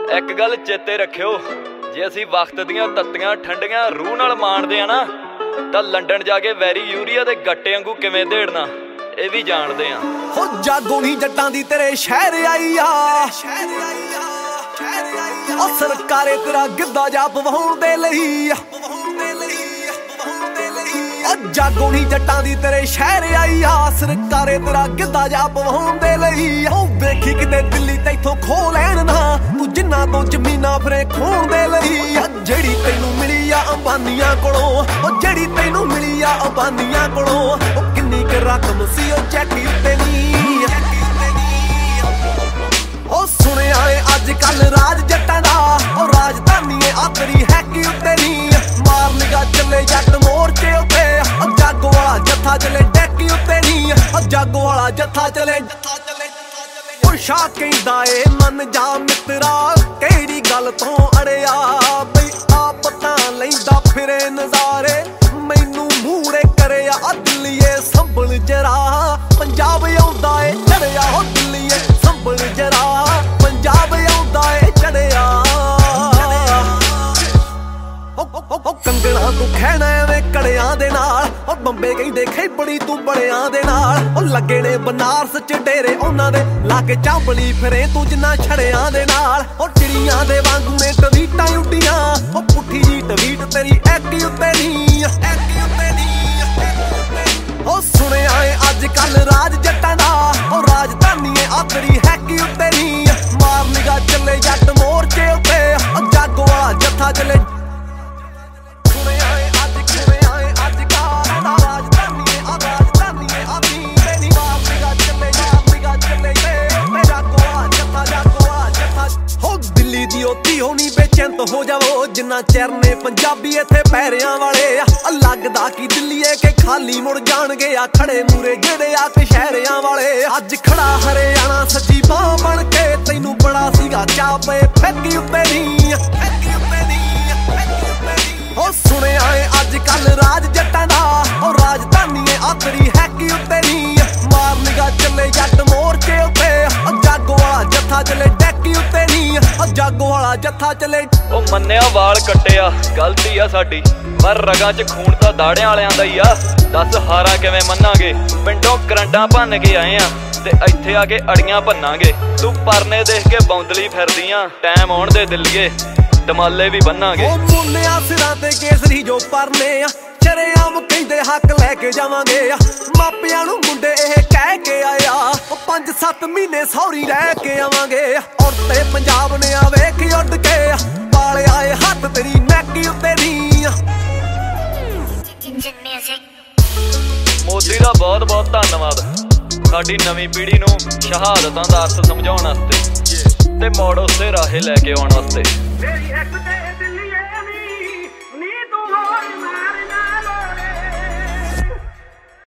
ਇੱਕ ਗੱਲ ਚੇਤੇ ਰੱਖਿਓ, ਜੇ ਅਸੀਂ ਵਕਤ ਦੀਆਂ ਤੱਤੀਆਂ ਠੰਡੀਆਂ ਰੂਹ ਨਾਲ ਮਾਣਦੇ ਆ ਨਾ, ਤਾਂ ਲੰਡਨ ਜਾ ਕੇ ਵੈਰੀ ਯੂਰੀਆ ਦੇ ਗੱਟੇ ਵਾਂਗੂ ਕਿਵੇਂ ਢੇੜਨਾ ਇਹ ਵੀ ਜਾਣਦੇ ਆ। ਹੋ ਜਾਗੋ ਨੀ ਜੱਟਾਂ ਦੀ ਤੇਰੇ ਸ਼ਹਿਰ ਆਈ ਆ, ਉਹ ਸਰਕਾਰੇ ਤੇਰਾ ਗਿੱਧਾ ਜਾ ਪਵਾਉਣ ਦੇ ਲਈ, ਜਾਗੋ ਨੀ ਜੱਟਾਂ ਦੀ ਤੇਰੇ ਸ਼ਹਿਰ ਆਈ ਆ, ਸਰਕਾਰੇ ਤੇਰਾ ਗਿੱਧਾ ਜਾ ਪਵਾਉਣ ਦੇ ਲਈ। ਉਹ ਵੇਖੀ ਕਿਤੇ ਦਿੱਲੀ ਤੈਥੋਂ ਖੋ ਲੈਣ ਨਾ, ਤੂੰ ਜਿੰਨਾ ਤੋਂ ਜ਼ਮੀਨਾਂ ਫਿਰੇ ਖੋਣ ਦੇ ਲਈ। ਜਿਹੜੀ ਤੈਨੂੰ ਮਿਲੀ ਆ ਅੰਬਾਨੀਆਂ ਕੋਲੋਂ, ਉਹ ਜਿਹੜੀ ਤੈਨੂੰ ਮਿਲੀ ਆ ਅੰਬਾਨੀਆਂ ਕੋਲੋਂ, ਉਹ ਕਿੰਨੀ ਕੁ ਰਕਮ ਸੀ ਉਹ ਚੈੱਕ ਉੱਤੇ ਨੀ। ਉਹ ਸੁਣਿਆ ਏ ਅੱਜ ਕੱਲ ਰਾਜ ਜੱਟਾਂ ਦਾ, ਉਹ ਰਾਜਧਾਨੀ ਏ ਆ ਤੇਰੀ ਹੈਕੀ ਉੱਤੇ ਨੀ। ਮਾਰ ਨਿਗਾ ਚੱਲੇ ਜੱਟ ਮੋਰਚੇ ਉੱਤੇ, ਜਾਗੋ ਵਾਲਾ ਜੱਥਾ ਚਲੇ ਡੈਕੀ ਉੱਤੇ ਨੀ। ਜਾਗੋ ਵਾਲਾ ਜੱਥਾ ਚਲੇ ਉਹ ਸ਼ਾਹ ਕਹਿੰਦਾ ਏ ਮੰਨ ਜਾ ਮਿੱਤਰਾ, ਕਿਹੜੀ ਗੱਲ ਤੋਂ ਅੜਿਆ ਬਈ ਆਪ ਤਾਂ ਲੈਂਦਾ ਫਿਰੇ ਨਜ਼ਾਰੇ, ਮੈਨੂੰ ਮੂਹਰੇ ਕਰਿਆ ਦਿੱਲੀਏ ਸੰਭਲ ਜਰਾ। ਪੰਜਾਬ ਆਉਂਦਾ ਏ ਚੜਿਆ ਹੋ ਦਿੱਲੀਏ ਸੰਭਲ ਜਰਾ, ਪੰਜਾਬ ਆਉਂਦਾ ਏ ਚੜਿਆ। ਕੰਗਣਾ ਤੂੰ ਖਹਿਣਾ ਐਵੇਂ ਕੜਿਆਂ ਦੇ ਨਾਲ, ਉਹ ਬੰਬੇ ਕਹਿੰਦੇ ਖੇਪੜੀ ਤੂੰ ਬੜਿਆਂ ਦੇ ਨਾਲ। ਉਹ ਲੱਗੇ ਨੇ ਬਨਾਰਸ ਚ ਡੇਰੇ ਉਹਨਾਂ ਦੇ, ਲਾ ਕੇ ਚਾਂਬਲੀ ਫਿਰੇ ਤੂੰ ਜਿੰਨਾ ਛੜਿਆਂ ਦੇ ਨਾਲ। ਉਹ ਚਿੜੀਆਂ ਦੇ ਵਾਂਗੂ ਨੇ ਟਵੀਟਾਂ ਉੱਡੀਆਂ, ਉਹ ਪੁੱਠੀ ਜੀ ਟਵੀਟ ਤੇਰੀ ਐਕੀ ਉੱਤੇ ਨੀ, ਐਕੀ ਉੱਤੇ ਨੀ। ਉਹ ਸੁਣਿਆ ਏ ਅੱਜ ਕੱਲ ਰਾਜ ਜੱਟਾਂ ਦਾ, ਉਹ ਰਾਜਧਾਨੀ ਏ ਆ ਤੇਰੀ ਹੈਕੀ ਉੱਤੇ ਨੀ। ਮਾਰ ਨਿਗਾ ਚੱਲੇ ਜੱਟ ਮੋਰਚੇ ਉੱਤੇ, ਜਾਗੋ ਵਾਲਾ ਜੱਥਾ ਚੱਲੇ। ਹੋਣੀ ਬੇਚੈਂਤ ਹੋ ਜਾਵੋ ਜਿੰਨਾ ਚਿਰ ਨੇ ਪੰਜਾਬੀ ਇੱਥੇ ਪੈਰਿਆਂ ਵਾਲੇ ਆ। ਲੱਗਦਾ ਕਿ ਦਿੱਲੀਏ ਕੇ ਖਾਲੀ ਮੁੜ ਜਾਣਗੇ ਆ, ਖੜੇ ਮੂਰੇ ਜਿਹੜੇ ਆ ਕੇ ਸ਼ਹਿਰਿਆਂ ਵਾਲੇ। ਅੱਜ ਖੜਾ ਹਰਿਆਣਾ ਸੱਚੀ ਬਾਹ ਬਣ ਕੇ, ਤੈਨੂੰ ਬੜਾ ਸੀਗਾ ਚਾਹ ਪਏ ਫੈਕੀ ਉੱਤੇ ਨੀ, ਫੈਕੀ ਉੱਤੇ ਨੀ। ਉਹ ਸੁਣਿਆ ਏ ਅੱਜ ਕੱਲ ਰਾਜ ਜੱਟਾਂ ਦਾ, ਉਹ ਰਾਜਧਾਨੀ ਏ ਆ ਤੇਰੀ ਹੈਕੀ ਉੱਤੇ ਨੀ। ਮਾਰ ਨਿਗਾ ਚੱਲੇ ਜੱਟ ਮੋਰਚੇ ਉੱਤੇ, ਜਾਗੋ ਵਾਲਾ ਜੱਥਾ ਚੱਲੇ ਡੈਕੀ ਉੱਤੇ ਨੀ। ਜਾਗੋ ਵਾਲਾ ਜੱਥਾ ਚੱਲੇ। ਉਹ ਮੰਨਿਆ ਵਾਲ ਕੱਟਿਆ ਗਲਤੀ ਆ ਸਾਡੀ, ਪਰ ਰਗਾਂ 'ਚ ਖੂਨ ਤਾਂ ਦਾੜਿਆਂ ਵਾਲਿਆਂ ਦਾ ਹੀ ਆ। ਦੱਸ ਹਾਰਾ ਕਿਵੇਂ ਮੰਨਾਂਗੇ, ਪਿੰਡੋਂ ਕਰੰਡਾਂ ਭੰਨ ਕੇ ਆਏ ਆ ਤੇ ਇੱਥੇ ਆ ਕੇ ਅੜੀਆਂ ਭੰਨਾਂਗੇ। ਤੂੰ ਪਰਨੇ ਦੇਖ ਕੇ ਬੌਂਦਲੀ ਫਿਰਦੀਆਂ, ਟਾਈਮ ਆਉਣ ਦੇ ਦਿੱਲੀਏ ਦਮਾਲੇ ਵੀ ਬੰਨਾਂਗੇ। ਉਹ ਮੁੰਨਿਆ ਸਿਰਾਂ ਤੇ ਕੇਸਰੀ ਜੋ ਪਰਨੇ ਆ, ਸ਼ਰੇਆਮ ਕਹਿੰਦੇ ਹੱਕ ਲੈ ਕੇ ਜਾਵਾਂਗੇ। ਮਾਪਿਆਂ ਨੂੰ ਮੁੰਡੇ ਇਹ ਕਹਿ ਕੇ ਆਇਆ, ਉਹ 5-7 ਮਹੀਨੇ ਸੌਰੀ ਰਹਿ ਕੇ ਆਵਾਂਗੇ। ਔਰਤੇ ਪੰਜਾਬ ਨੇ ਆ ਵੇਖ ਉੱਡ ਕੇ, ਵਾਲੇ ਆਏ ਹੱਥ ਤੇਰੀ ਨੈਕੀ ਉੱਤੇ ਨੀ। ਮੋਦੀ ਦਾ ਬਹੁਤ ਬਹੁਤ ਧੰਨਵਾਦ, ਸਾਡੀ ਨਵੀਂ ਪੀੜ੍ਹੀ ਨੂੰ ਸ਼ਹਾਦਤਾਂ ਦਾ ਅਰਥ ਸਮਝਾਉਣ ਵਾਸਤੇ ਤੇ ਮੋੜ ਉਸੇ ਰਾਹੇ ਲੈ ਕੇ ਆਉਣ ਵਾਸਤੇ।